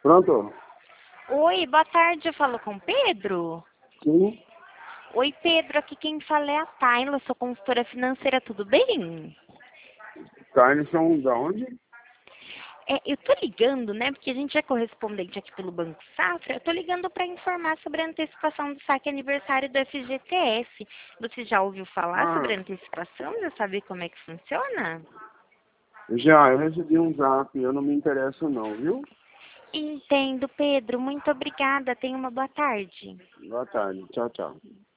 Pronto? Oi, boa tarde, eu falo com o Pedro? Sim. Oi, Pedro, aqui quem fala é a Tayla, sou consultora financeira, tudo bem? Carneson, da onde? Eu tô ligando, né, porque a gente é correspondente aqui pelo Banco Safra, eu tô ligando para informar sobre a antecipação do saque aniversário do FGTS. Você já ouviu falar Ah, sobre a antecipação? Já sabe como é que funciona? já, eu recebi um zap, eu não me interesso não, viu? Entendo, Pedro, muito obrigada, tenha uma boa tarde. Boa tarde, tchau, tchau.